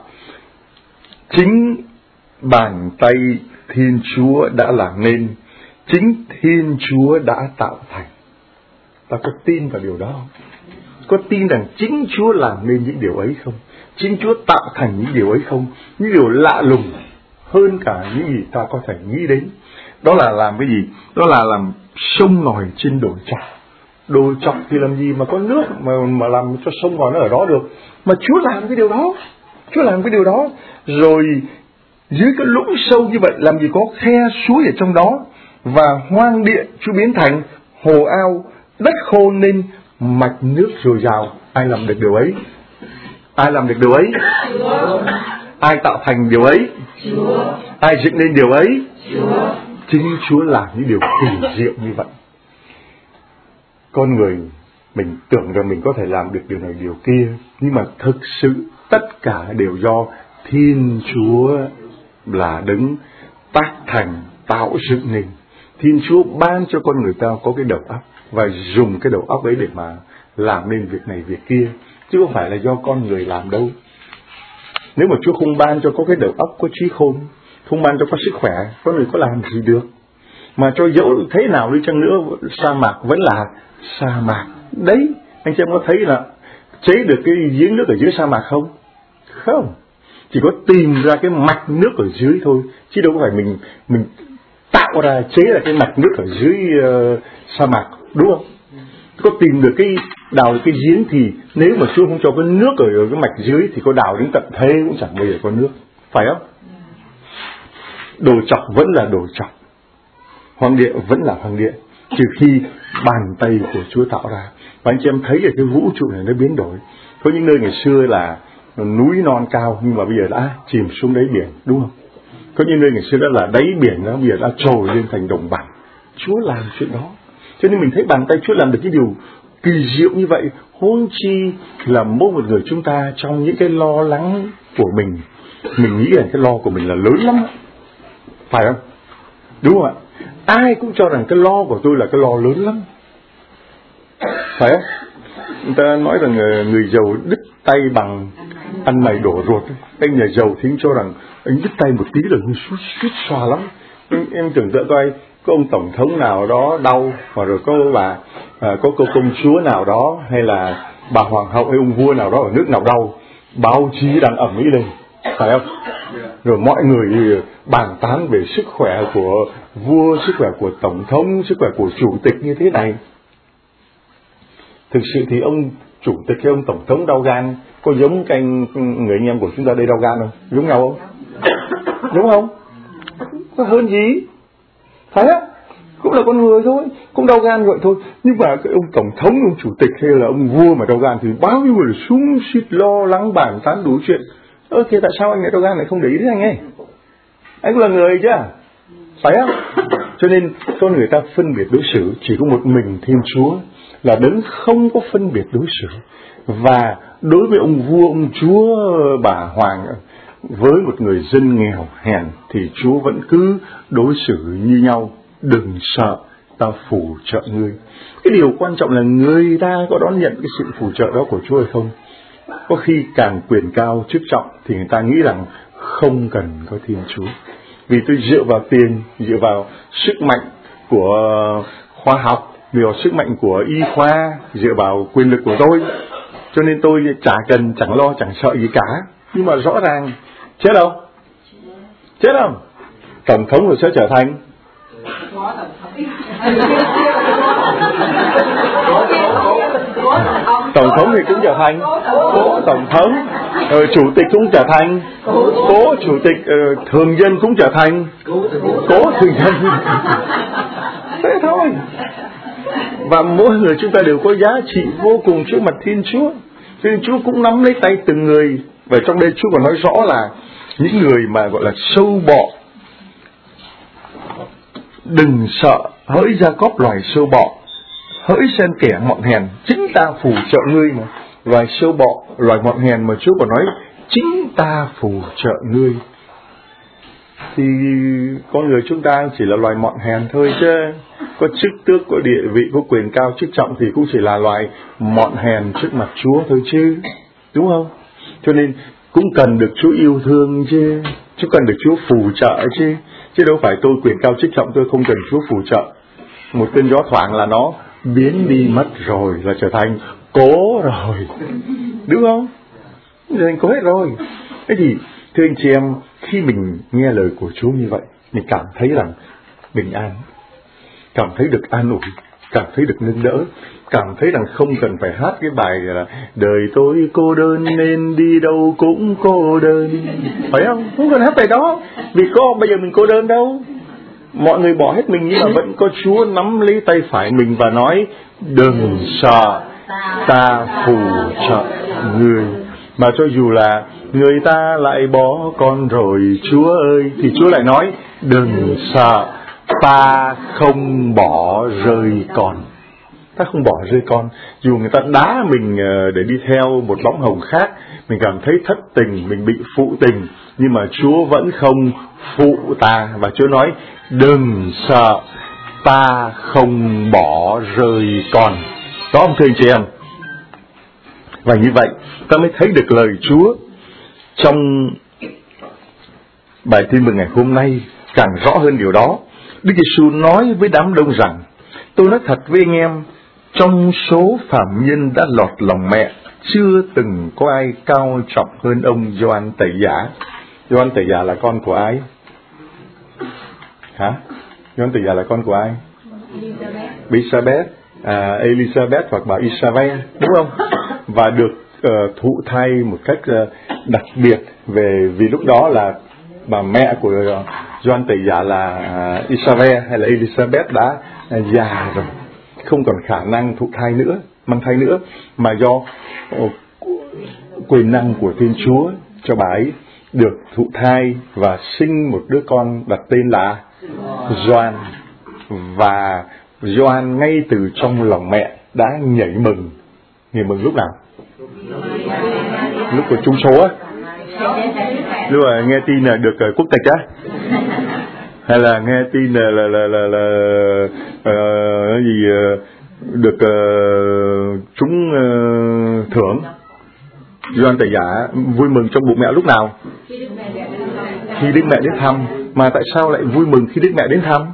Speaker 1: Chính bàn tay Thiên Chúa đã làm nên, chính Thiên Chúa đã tạo thành. Ta có tin vào điều đó không? Có tin rằng chính Chúa làm nên những điều ấy không? Chính Chúa tạo thành những điều ấy không? Những điều lạ lùng hơn cả những gì ta có thể nghĩ đến. Đó là làm cái gì? Đó là làm sông ngòi trên đồi chọc. Đồi chọc thì làm gì mà có nước mà làm cho sông ngòi nó ở đó được? Mà Chúa làm cái điều đó. Chúa làm cái điều đó. Rồi dưới cái lũng sâu như vậy làm gì có khe suối ở trong đó. Và hoang địa Chúa biến thành hồ ao, đất khô nên mạch nước dồi dào. Ai làm được điều ấy? Ai làm được điều ấy?
Speaker 2: Chúa.
Speaker 1: Ai tạo thành điều ấy?
Speaker 2: Chúa.
Speaker 1: Ai dựng nên điều ấy?
Speaker 2: Chúa.
Speaker 1: Chính Chúa làm những điều kỳ diệu như vậy. Con người mình tưởng rằng mình có thể làm được điều này điều kia, nhưng mà thực sự tất cả đều do Thiên Chúa là đấng tác thành, tạo dựng nên. Thiên Chúa ban cho con người ta có cái đầu óc và dùng cái đầu óc ấy để mà làm nên việc này việc kia, chứ không phải là do con người làm đâu. Nếu mà Chúa không ban cho có cái đầu óc, có trí khôn, không ban cho có sức khỏe, con người có làm gì được. Mà cho dẫu thế nào đi chăng nữa, sa mạc vẫn là sa mạc. Đấy, anh chị em có thấy là chế được cái giếng nước ở dưới sa mạc không? Không. Chỉ có tìm ra cái mạch nước ở dưới thôi, chứ đâu có phải mình tạo ra, chế ra cái mạch nước ở dưới sa mạc, đúng không? Có tìm được cái đào được cái giếng thì nếu mà Chúa không cho cái nước ở cái mạch dưới thì có đào đến tận thế cũng chẳng bao giờ có nước, phải không? Đồi chọc vẫn là đồi chọc, hoang địa vẫn là hoang địa, trừ khi bàn tay của Chúa tạo ra. Và anh chị em thấy ở cái vũ trụ này nó biến đổi. Có những nơi ngày xưa là núi non cao nhưng mà bây giờ đã chìm xuống đáy biển, đúng không? Có những nơi ngày xưa đã là đáy biển đó, bây giờ đã trồi lên thành đồng bằng. Chúa làm chuyện đó. Cho nên mình thấy bàn tay Chúa làm được cái điều kỳ diệu như vậy. Huống chi là mỗi một người chúng ta trong những cái lo lắng của mình nghĩ rằng cái lo của mình là lớn lắm, phải không? Đúng không ạ? Ai cũng cho rằng cái lo của tôi là cái lo lớn lắm, phải không? Người ta nói rằng người giàu đứt tay bằng ăn mày đổ ruột. Anh nhà giàu thì anh cho rằng anh đứt tay một tí là suýt xoa lắm. Em tưởng tượng coi, có ông tổng thống nào đó đau, hoặc rồi có bà có cô công chúa nào đó, hay là bà hoàng hậu hay ông vua nào đó ở nước nào đau, báo chí đang ầm ĩ lên, phải không? Rồi mọi người bàn tán về sức khỏe của vua, sức khỏe của tổng thống, sức khỏe của chủ tịch như thế này. Thực sự thì ông chủ tịch hay ông tổng thống đau gan có giống cái người anh em của chúng ta đây đau gan không? Giống nhau không? Đúng không? Có hơn gì? Phải không? Cũng là con người thôi, cũng đau gan vậy thôi. Nhưng mà cái ông tổng thống, ông chủ tịch hay là ông vua mà đau gan thì bao nhiêu người súng xít lo lắng bàn tán đủ chuyện. Thế tại sao anh lại đau gan lại không để ý đến anh ấy? Anh cũng là người chứ, phải không? Cho nên con người ta phân biệt đối xử chỉ có một mình Thiên Chúa là đấng không có phân biệt đối xử. Và đối với ông vua, ông chúa, bà hoàng, với một người dân nghèo hèn thì Chúa vẫn cứ đối xử như nhau. Đừng sợ, ta phù trợ ngươi. Cái điều quan trọng là người ta có đón nhận cái sự phù trợ đó của Chúa hay không. Có khi càng quyền cao chức trọng thì người ta nghĩ rằng không cần có Thiên Chúa, vì tôi dựa vào tiền, dựa vào sức mạnh của khoa học, dựa vào sức mạnh của y khoa, dựa vào quyền lực của tôi, cho nên tôi chẳng lo chẳng sợ gì cả. Nhưng mà rõ ràng chết đâu? Chết không? Tổng thống rồi sẽ trở thành Tổng thống thì cũng trở thành cố tổng thống, chủ tịch cũng trở thành cố chủ tịch, thường dân cũng trở thành cố thường dân. Thế thôi. Và mỗi người chúng ta đều có giá trị vô cùng trước mặt Thiên Chúa. Thiên Chúa cũng nắm lấy tay từng người. Và trong đây Chúa còn nói rõ là những người mà gọi là sâu bọ, đừng sợ hỡi Gia-cóp loài sâu bọ, hỡi xem kẻ mọn hèn, chính ta phù trợ ngươi mà. Loài sâu bọ, loài mọn hèn mà Chúa còn nói chính ta phù trợ ngươi. Thì con người chúng ta chỉ là loài mọn hèn thôi chứ. Có chức tước, có địa vị, có quyền cao chức trọng thì cũng chỉ là loài mọn hèn trước mặt Chúa thôi chứ. Đúng không? Cho nên cũng cần được Chúa yêu thương chứ. Chứ cần được Chúa phù trợ chứ. Chứ đâu phải tôi quyền cao chức trọng tôi không cần Chúa phù trợ. Một cơn gió thoảng là nó biến đi mất rồi, là trở thành cố rồi. Đúng không? Trở thành cố hết rồi. Thế thì thưa anh chị em, khi mình nghe lời của Chúa như vậy, mình cảm thấy rằng bình an, cảm thấy được an ủi, cảm thấy được nâng đỡ, cảm thấy rằng không cần phải hát cái bài là đời tôi cô đơn nên đi đâu cũng cô đơn, phải không? Không cần hát bài đó, vì có bây giờ mình cô đơn đâu. Mọi người bỏ hết mình nhưng mà vẫn có Chúa nắm lấy tay phải mình và nói đừng sợ, ta phù trợ người. Mà cho dù là người ta lại bỏ con rồi Chúa ơi, thì Chúa lại nói đừng sợ, ta không bỏ rơi con. Ta không bỏ rơi con. Dù người ta đá mình để đi theo một bóng hồng khác, mình cảm thấy thất tình, mình bị phụ tình, nhưng mà Chúa vẫn không phụ ta. Và Chúa nói đừng sợ, ta không bỏ rơi con. Có không thưa anh chị em? Và như vậy ta mới thấy được lời Chúa trong bài tin mừng ngày hôm nay càng rõ hơn điều đó. Đức Giêsu nói với đám đông rằng, tôi nói thật với anh em, trong số phạm nhân đã lọt lòng mẹ, chưa từng có ai cao trọng hơn ông Gioan Tẩy Giả. Gioan Tẩy Giả là con của ai? Hả? Gioan Tẩy Giả là con của ai? Elizabeth hoặc bà Isabel, đúng không? Và được thụ thai một cách đặc biệt vì lúc đó là bà mẹ của Gioan Tẩy Giả là Isabel hay là Elizabeth đã già rồi, không còn khả năng thụ thai nữa, mang thai nữa, mà do quyền năng của Thiên Chúa cho bà ấy được thụ thai và sinh một đứa con đặt tên là Gioan. Và Gioan ngay từ trong lòng mẹ đã nhảy mừng. Nhảy mừng lúc nào? Lúc của trúng số á, lúc mà nghe tin là được quốc tịch á, hay là nghe tin là được trúng thưởng. Gioan Tẩy Giả vui mừng trong bụng mẹ lúc nào? Khi Đức Mẹ đến thăm. Mà tại sao lại vui mừng khi Đức Mẹ đến thăm?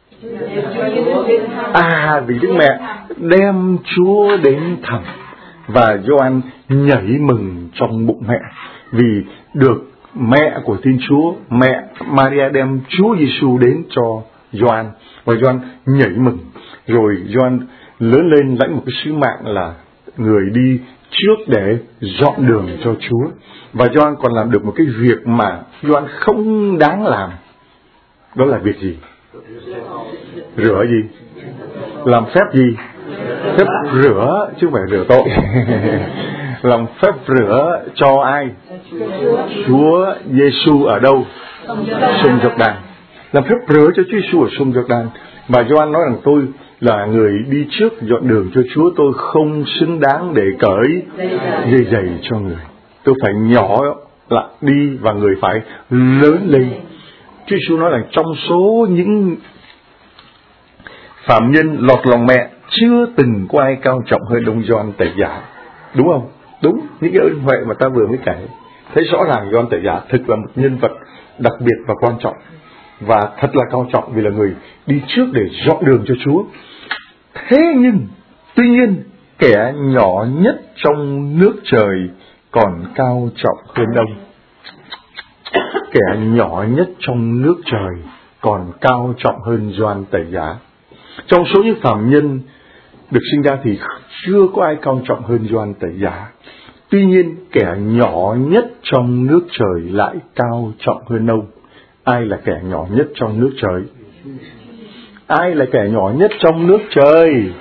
Speaker 1: Vì Đức Mẹ đem Chúa đến thăm. Và Gioan nhảy mừng trong bụng mẹ vì được mẹ của Thiên Chúa, mẹ Maria đem Chúa Giêsu đến cho Gioan. Và Gioan nhảy mừng. Rồi Gioan lớn lên lãnh một cái sứ mạng là người đi trước để dọn đường cho Chúa. Và Gioan còn làm được một cái việc mà Gioan không đáng làm. Đó là việc gì? Rửa gì? Làm phép gì? Phép rửa, chứ không phải rửa tội. Làm phép rửa cho ai? Chúa Giêsu ở đâu? Sông Giô-đan. Làm phép rửa cho Chúa Giêsu ở sông Giô-đan. Và Gioan nói rằng tôi là người đi trước dọn đường cho Chúa, tôi không xứng đáng để cởi dây giày cho người. Tôi phải nhỏ lại đi và người phải lớn lên. Chúa Giêsu nói rằng trong số những phạm nhân lọt lòng mẹ, chưa từng có ai cao trọng hơn ông Gioan Tẩy Giả. Đúng không? Đúng, những cái ơn huệ mà ta vừa mới kể. Thấy rõ ràng Gioan Tẩy Giả thực là một nhân vật đặc biệt và quan trọng. Và thật là cao trọng vì là người đi trước để dọn đường cho Chúa. Thế nhưng, tuy nhiên, kẻ nhỏ nhất trong nước trời còn cao trọng hơn ông. Kẻ nhỏ nhất trong nước trời còn cao trọng hơn Gioan Tẩy Giả. Trong số những phàm nhân được sinh ra thì chưa có ai cao trọng hơn Gioan Tẩy Giả. Tuy nhiên kẻ nhỏ nhất trong nước trời lại cao trọng hơn ông. Ai là kẻ nhỏ nhất trong nước trời? Ai là kẻ nhỏ nhất trong nước trời?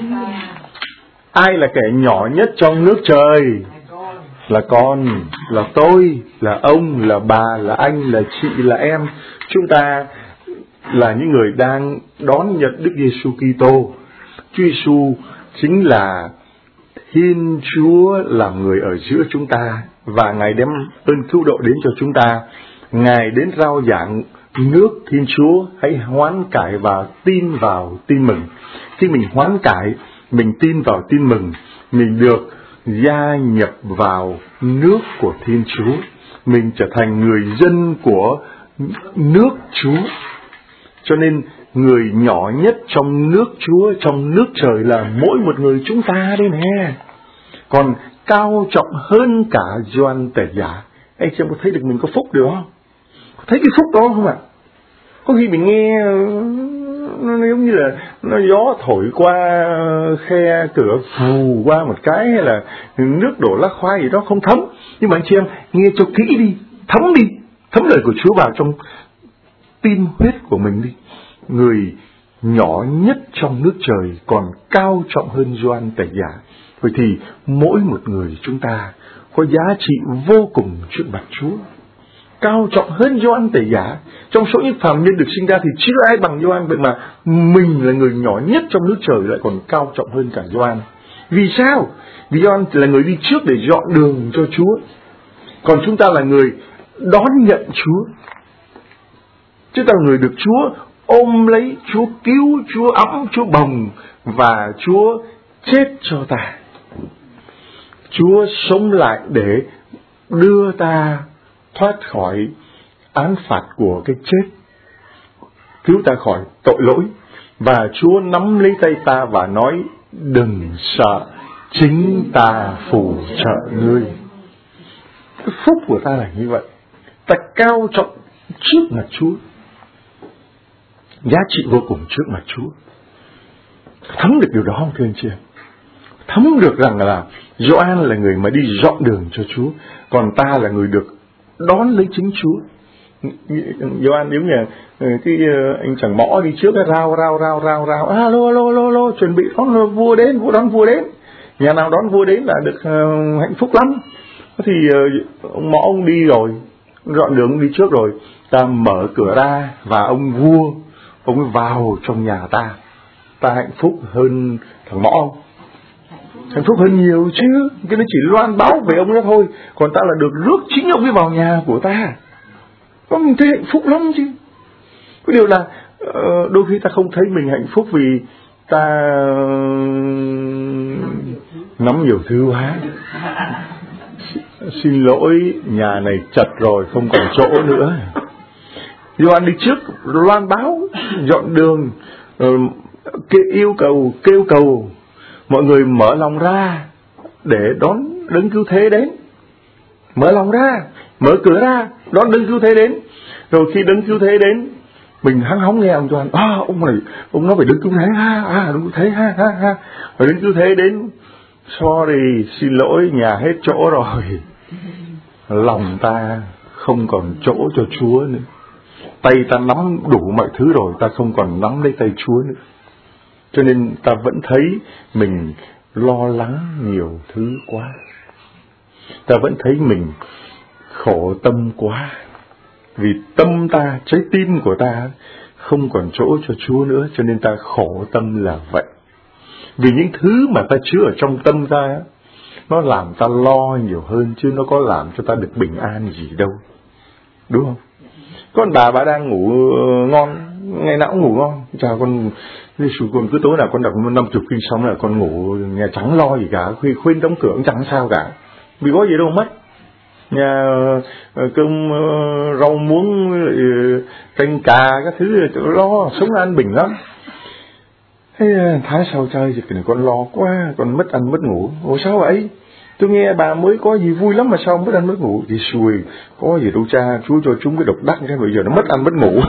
Speaker 1: Ai là kẻ nhỏ nhất trong nước trời? Là con, là tôi, là ông, là bà, là anh, là chị, là em. Chúng ta là những người đang đón nhận Đức Giêsu Kitô. Chúa Giêsu chính là Thiên Chúa làm người ở giữa chúng ta, và Ngài đem ơn cứu độ đến cho chúng ta. Ngài đến rao giảng nước Thiên Chúa, hãy hoán cải và tin vào tin mừng. Khi mình hoán cải, mình tin vào tin mừng, mình được gia nhập vào nước của Thiên Chúa, mình trở thành người dân của nước Chúa. Cho nên người nhỏ nhất trong nước Chúa, trong nước trời là mỗi một người chúng ta đây nè. Còn cao trọng hơn cả Gioan Tẩy Giả. Anh chị em có thấy được mình có phúc được không? Có thấy cái phúc đó không ạ? Có khi mình nghe nó giống như là nó gió thổi qua khe cửa phù qua một cái, hay là nước đổ lá khoai gì đó không thấm. Nhưng mà anh chị em nghe cho kỹ đi, thấm lời của Chúa vào trong tim huyết của mình đi. Người nhỏ nhất trong nước trời còn cao trọng hơn Gioan Tẩy Giả. Vậy thì mỗi một người chúng ta có giá trị vô cùng trước mặt Chúa, cao trọng hơn Gioan Tẩy Giả. Trong số những phàm nhân được sinh ra thì chưa ai bằng Gioan, vậy mà mình là người nhỏ nhất trong nước trời lại còn cao trọng hơn cả Gioan. Vì sao? Vì Gioan là người đi trước để dọn đường cho Chúa, còn chúng ta là người đón nhận Chúa. Chúng ta là người được Chúa ôm lấy, Chúa cứu, Chúa ẵm, Chúa bồng, và Chúa chết cho ta. Chúa sống lại để đưa ta thoát khỏi án phạt của cái chết, cứu ta khỏi tội lỗi. Và Chúa nắm lấy tay ta và nói: đừng sợ, chính ta phù trợ ngươi. Cái phúc của ta là như vậy. Ta cao trọng trước mặt Chúa, giá trị vô cùng trước mặt Chúa. Thấm được điều đó không thưa anh chị em? Thấm được rằng là Gioan là người mà đi dọn đường cho Chúa, còn ta là người được đón lấy chính Chúa. Gioan giống như cái anh chàng mõ đi trước, rao alo, chuẩn bị đón vua đến, đón vua đến. Nhà nào đón vua đến là được hạnh phúc lắm. Thì ông mõ ông đi rồi, dọn đường đi trước rồi, ta mở cửa ra và ông vua ông ấy vào trong nhà ta. Ta hạnh phúc hơn thằng mõ không? Hạnh phúc hơn nhiều chứ. Cái nó chỉ loan báo về ông đó thôi, còn ta là được rước chính ông ấy vào nhà của ta. Mình thấy hạnh phúc lắm chứ. Cái điều là đôi khi ta không thấy mình hạnh phúc vì ta nắm nhiều thứ quá. Xin lỗi, nhà này chật rồi, không còn chỗ nữa. Gioan đi trước loan báo, dọn đường, kêu cầu mọi người mở lòng ra để đón Đấng Cứu Thế đến. Mở lòng ra, mở cửa ra, đón Đấng Cứu Thế đến. Rồi khi Đấng Cứu Thế đến, mình hăng hóng nghe ông Gioan: ông nói về Đấng Cứu Thế, Đấng Cứu Thế, Rồi Đấng Cứu Thế đến: sorry, xin lỗi, nhà hết chỗ rồi. Lòng ta không còn chỗ cho Chúa nữa. Tay ta nắm đủ mọi thứ rồi, ta không còn nắm lấy tay Chúa nữa. Cho nên ta vẫn thấy mình lo lắng nhiều thứ quá. Ta vẫn thấy mình khổ tâm quá. Vì tâm ta, trái tim của ta không còn chỗ cho Chúa nữa, cho nên ta khổ tâm là vậy. Vì những thứ mà ta chứa ở trong tâm ta, nó làm ta lo nhiều hơn, chứ nó có làm cho ta được bình an gì đâu. Đúng không? Con bà đang ngủ ngon, ngày nào cũng ngủ ngon. Chào con, con cứ tối nào con đọc 50 kinh xong là con ngủ, nhà chẳng lo gì cả, khuyên đóng cửa cũng chẳng sao cả, vì có gì đâu mất. Nhà cơm rau muống, canh cà các thứ lo, sống an bình lắm. Thế tháng sau chơi thì con lo quá, con mất ăn mất ngủ. Ủa sao vậy? Tôi nghe bà mới có gì vui lắm mà sao mất ăn mất ngủ? Thì xui, có gì đâu cha, Chúa cho chúng cái độc đắc cái bây giờ nó mất ăn mất ngủ.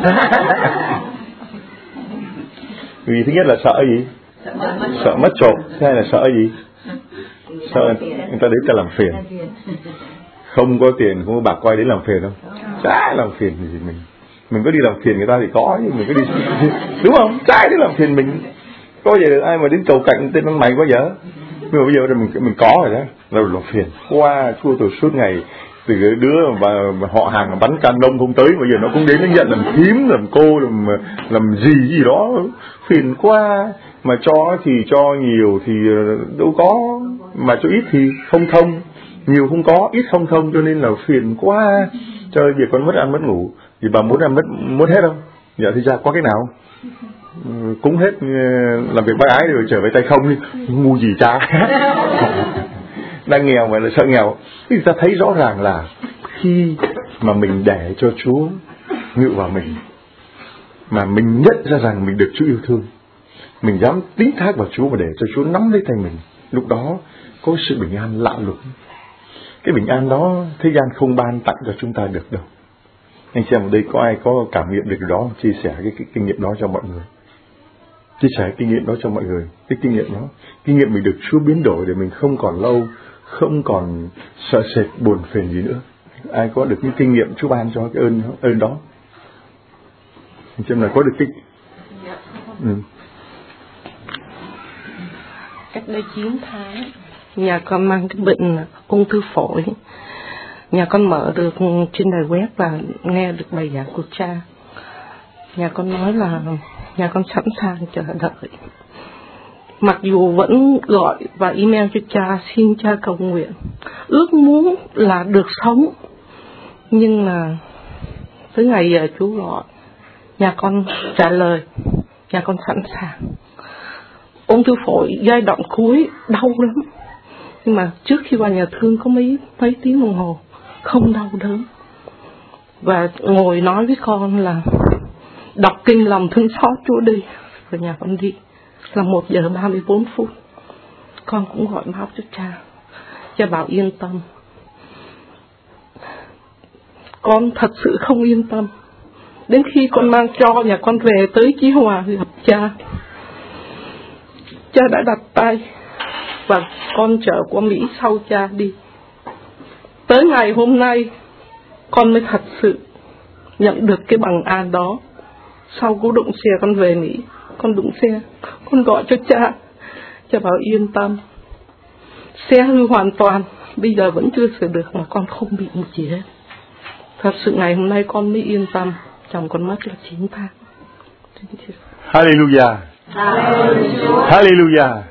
Speaker 1: Vì thứ nhất là sợ gì? Sợ mất trộm. Thứ hai là sợ gì? Sợ người ta đến ta làm phiền. Không có tiền, không có bạc quay đến làm phiền không? Chả làm phiền gì mình có đi làm phiền người ta thì có, nhưng mình có đi đúng không? Chả đến làm phiền mình. Có vậy được ai mà đến cầu cạnh tên con mày quá vậy? Nhưng mà bây giờ mình có rồi đó, là phiền qua Chúa tôi suốt ngày từ cái đứa mà họ hàng bắn can đông không tới, bây giờ nó cũng đến nó nhận làm thím, làm cô, làm gì đó, phiền quá. Mà cho thì cho nhiều thì đâu có, mà cho ít thì không thông, nhiều không có, ít không thông, cho nên là phiền quá. Cho việc con mất ăn mất ngủ, thì bà muốn ăn mất hết không? Dạ thì ra có cái nào? Cúng hết làm việc bác ái rồi trở về tay không đi, ngu gì cha. Đang nghèo mà là sợ nghèo. Thì ta thấy rõ ràng là khi mà mình để cho Chúa ngự vào mình, mà mình nhận ra rằng mình được Chúa yêu thương, mình dám tín thác vào Chúa và để cho Chúa nắm lấy tay mình, lúc đó có sự bình an lạ lùng. Cái bình an đó thế gian không ban tặng cho chúng ta được đâu. Anh xem ở đây có ai có cảm nghiệm được đó, chia sẻ cái kinh nghiệm đó cho mọi người. Chia sẻ kinh nghiệm đó cho mọi người. Cái kinh nghiệm đó, kinh nghiệm mình được Chúa biến đổi để mình không còn lâu, không còn sợ sệt buồn phiền gì nữa. Ai có được những kinh nghiệm Chúa ban cho cái ơn đó? Anh xem là có được cái
Speaker 7: Cách đây 9 tháng, nhà con mang cái bệnh ung thư phổi. Nhà con mở được trên đài web và nghe được bài giảng của cha. Nhà con nói là nhà con sẵn sàng chờ đợi. Mặc dù vẫn gọi và email cho cha, xin cha cầu nguyện, ước muốn là được sống. Nhưng là tới ngày giờ Chúa gọi, nhà con trả lời, nhà con sẵn sàng. Ung thư phổi giai đoạn cuối đau lắm, nhưng mà trước khi vào nhà thương có mấy tiếng đồng hồ không đau đớn. Và ngồi nói với con là đọc kinh lòng thương xót Chúa đi. Rồi nhà con đi là 1 giờ 34 phút. Con cũng gọi báo cho cha. Cha bảo yên tâm. Con thật sự không yên tâm. Đến khi con mang cho nhà con về tới Chí Hòa gặp cha, cha đã đặt tay và con trở qua Mỹ sau cha đi. Tới ngày hôm nay con mới thật sự nhận được cái bằng an đó. Sau cú đụng xe con về Mỹ, con đụng xe, con gọi cho cha. Cha bảo yên tâm, xe hư hoàn toàn, bây giờ vẫn chưa sửa được mà con không bị một gì hết. Thật sự ngày hôm nay con mới yên tâm. Chồng con mất là 9 tháng.
Speaker 1: Hallelujah. Hallelujah.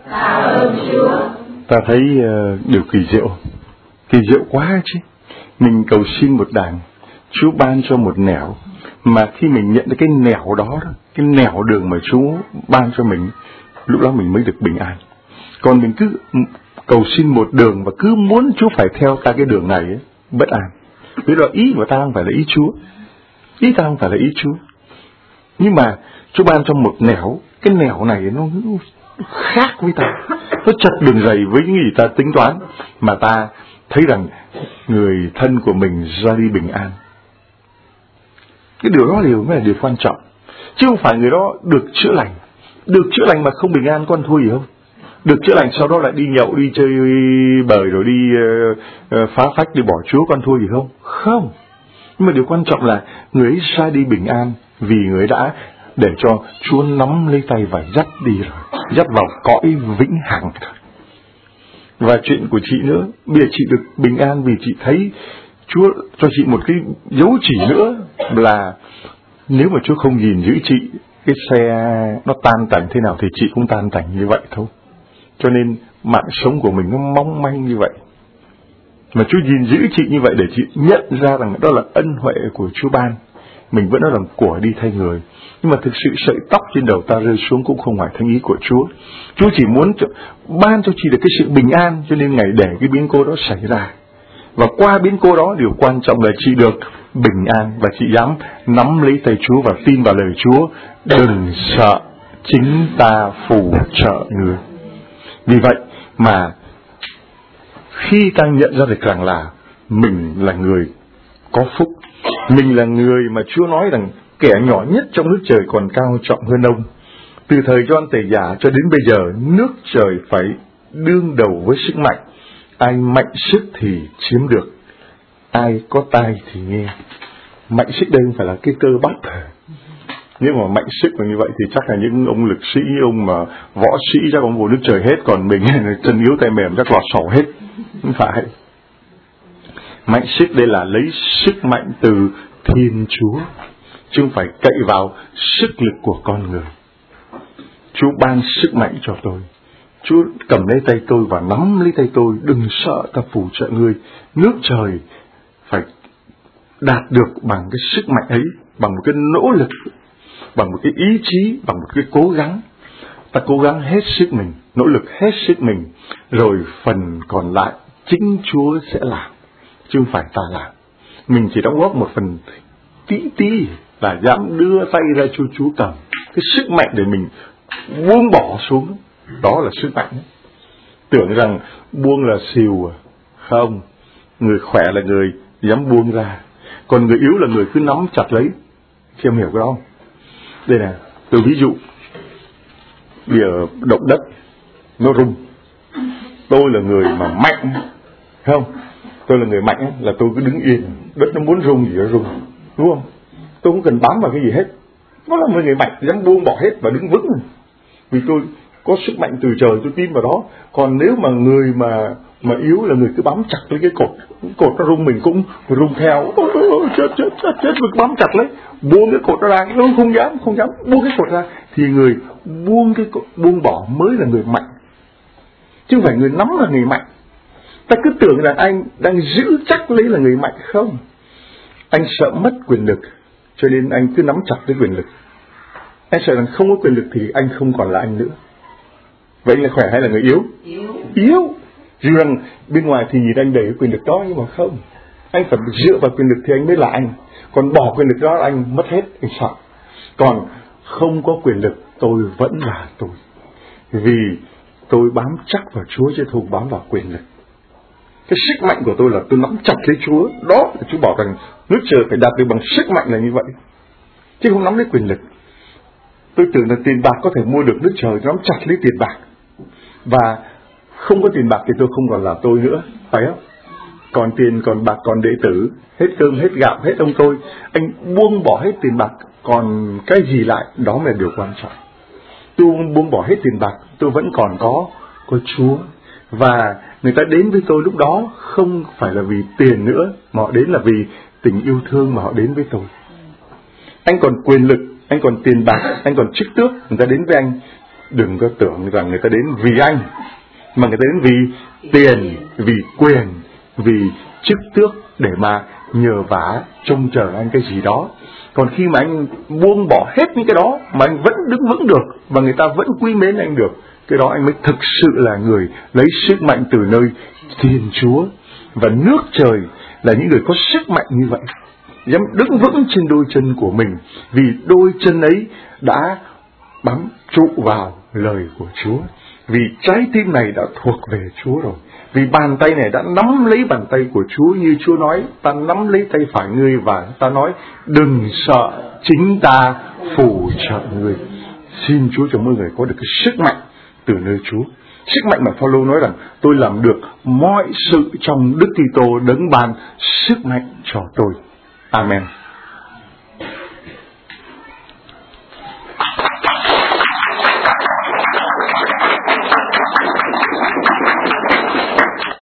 Speaker 1: Ta thấy điều kỳ diệu quá chứ. Mình cầu xin một đàng, Chúa ban cho một nẻo, mà khi mình nhận được cái nẻo đó, cái nẻo đường mà Chúa ban cho mình, lúc đó mình mới được bình an. Còn mình cứ cầu xin một đường và cứ muốn Chúa phải theo ta cái đường này ấy, bất an. Vì đó ý của ta không phải là ý Chúa, ý ta không phải là ý Chúa. Nhưng mà Chúa ban cho một nẻo, cái nẻo này nó khác với ta, nó chật đường dày với những gì ta tính toán, mà ta thấy rằng người thân của mình ra đi bình an. Cái điều đó mới là điều quan trọng, chứ không phải người đó được chữa lành. Được chữa lành mà không bình an, con thua gì không? Được chữa lành sau đó lại đi nhậu, đi chơi bời, rồi đi phá phách, đi bỏ Chúa, con thua gì không? Không. Nhưng mà điều quan trọng là người ấy ra đi bình an vì người ấy đã để cho Chúa nắm lấy tay và dắt đi rồi, dắt vào cõi vĩnh hằng. Và chuyện của chị nữa, bây giờ chị được bình an vì chị thấy Chúa cho chị một cái dấu chỉ nữa là nếu mà Chúa không gìn giữ chị, cái xe nó tan tành thế nào thì chị cũng tan tành như vậy thôi. Cho nên mạng sống của mình nó mong manh như vậy. Mà Chúa gìn giữ chị như vậy để chị nhận ra rằng đó là ân huệ của Chúa ban. Mình vẫn nói rằng của đi thay người. Nhưng mà thực sự sợi tóc trên đầu ta rơi xuống cũng không phải thánh ý của Chúa. Chúa chỉ muốn ban cho chị được cái sự bình an, cho nên Ngài để cái biến cố đó xảy ra. Và qua biến cố đó, điều quan trọng là chị được bình an. Và chị dám nắm lấy tay Chúa và tin vào lời Chúa. Đừng sợ, chính ta phù trợ người. Vì vậy mà Khi ta nhận ra được rằng là mình là người có phúc, mình là người mà Chúa nói rằng kẻ nhỏ nhất trong nước trời còn cao trọng hơn ông. Từ thời Gioan Tẩy Giả cho đến bây giờ, nước trời phải đương đầu với sức mạnh. Ai mạnh sức thì chiếm được, ai có tai thì nghe. Mạnh sức đây không phải là cái cơ bắp. Nếu mà mạnh sức mà như vậy thì chắc là những ông lực sĩ, ông mà võ sĩ chắc ông vô nước trời hết, còn mình chân yếu tay mềm chắc lọt sổ hết. Không phải. Mạnh sức đây là lấy sức mạnh từ Thiên Chúa, chứ không phải cậy vào sức lực của con người. Chúa ban sức mạnh cho tôi. Chúa cầm lấy tay tôi và nắm lấy tay tôi. Đừng sợ, ta phù trợ ngươi. Nước trời phải đạt được bằng cái sức mạnh ấy, bằng một cái nỗ lực, bằng một cái ý chí, bằng một cái cố gắng. Ta cố gắng hết sức mình, nỗ lực hết sức mình, rồi phần còn lại chính Chúa sẽ làm, chứ không phải ta làm. Mình chỉ đóng góp một phần tí là dám đưa tay ra cho Chúa cầm. Cái sức mạnh để mình buông bỏ xuống, đó là sức mạnh. Tưởng rằng buông là xìu, không. Người khỏe là người dám buông ra, còn người yếu là người cứ nắm chặt lấy. Chị em hiểu cái đó không? Đây nè, tôi ví dụ bây giờ động đất nó rung, tôi là người mà mạnh, không? Tôi là người mạnh là tôi cứ đứng yên, đất nó muốn rung gì nó rung, đúng không? Tôi không cần bám vào cái gì hết. Nó là một người mạnh dám buông bỏ hết và đứng vững, vì tôi có sức mạnh từ trời, tôi tin vào đó. Còn nếu mà người mà yếu là người cứ bám chặt lấy cái cột nó rung mình cũng rung theo. Chết mình bám chặt lấy, buông cái cột nó ra, nó không dám buông cái cột ra, thì người buông bỏ mới là người mạnh, chứ không phải người nắm là người mạnh. Ta cứ tưởng rằng anh đang giữ chắc lấy là người mạnh, không. Anh sợ mất quyền lực, cho nên anh cứ nắm chặt cái quyền lực. Anh sợ rằng không có quyền lực thì anh không còn là anh nữa. Vậy anh là khỏe hay là người yếu? Yếu. Dù rằng bên ngoài thì nhìn anh đầy cái quyền lực đó, nhưng mà không. Anh phải dựa vào quyền lực thì anh mới là anh. Còn bỏ quyền lực đó anh mất hết, anh sợ. Còn không có quyền lực tôi vẫn là tôi, vì tôi bám chắc vào Chúa chứ không bám vào quyền lực. Cái sức mạnh của tôi là tôi nắm chặt lấy Chúa. Đó là Chúa bảo rằng nước trời phải đạt được bằng sức mạnh là như vậy, chứ không nắm lấy quyền lực. Tôi tưởng là tiền bạc có thể mua được nước trời, nắm chặt lấy tiền bạc. Và không có tiền bạc thì tôi không còn là tôi nữa, phải không? Còn tiền, còn bạc, còn đệ tử, hết cơm, hết gạo, hết ông tôi. Anh buông bỏ hết tiền bạc, còn cái gì lại, đó mới là điều quan trọng. Tôi buông bỏ hết tiền bạc, tôi vẫn còn có Chúa. Và người ta đến với tôi lúc đó không phải là vì tiền nữa, mà họ đến là vì tình yêu thương mà họ đến với tôi. Anh còn quyền lực, anh còn tiền bạc, anh còn chức tước, người ta đến với anh. Đừng có tưởng rằng người ta đến vì anh, mà người ta đến vì tiền, vì quyền, vì chức tước, để mà nhờ vả trông chờ anh cái gì đó. Còn khi mà anh buông bỏ hết những cái đó mà anh vẫn đứng vững được, và người ta vẫn quý mến anh được, cái đó anh mới thực sự là người lấy sức mạnh từ nơi Thiên Chúa. Và nước trời là những người có sức mạnh như vậy, dám đứng vững trên đôi chân của mình, vì đôi chân ấy đã bám trụ vào lời của Chúa. Vì trái tim này đã thuộc về Chúa rồi. Vì bàn tay này đã nắm lấy bàn tay của Chúa, như Chúa nói, ta nắm lấy tay phải ngươi và ta nói, đừng sợ, chính ta phù trợ ngươi. Xin Chúa cho mỗi người có được cái sức mạnh từ nơi Chúa. Sức mạnh mà Phaolô nói rằng tôi làm được mọi sự trong Đức Kitô đấng ban sức mạnh cho tôi. Amen.